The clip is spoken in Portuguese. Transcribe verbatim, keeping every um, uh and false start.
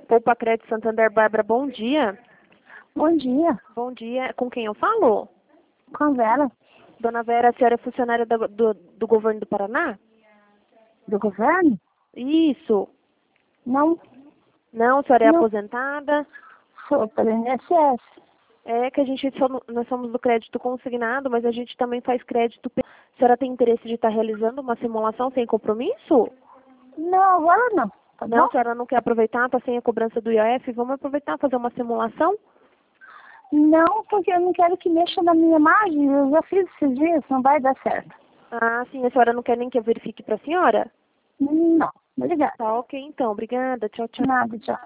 Poupa Crédito Santander, Bárbara, bom dia. Bom dia. Bom dia. Com quem eu falo? Com a Vera. Dona Vera, a senhora é funcionária do, do, do governo do Paraná? Do governo? Isso. Não. Não, a senhora é Não. aposentada? Sou pelo I N S S. É que a gente, só- nós somos do crédito consignado, mas a gente também faz crédito. pe- A senhora tem interesse de estar realizando uma simulação sem compromisso? Não, agora não. Tá Não, bom? a senhora não quer aproveitar, está sem a cobrança do I O F? Vamos aproveitar, fazer uma simulação? Não, porque eu não quero que mexa na minha margem. Eu já fiz esses dias, não vai dar certo. Ah, sim, a senhora não quer nem que eu verifique para a senhora? Não. Obrigada. Tá ok, então. Obrigada. Tchau, tchau. Nada, tchau.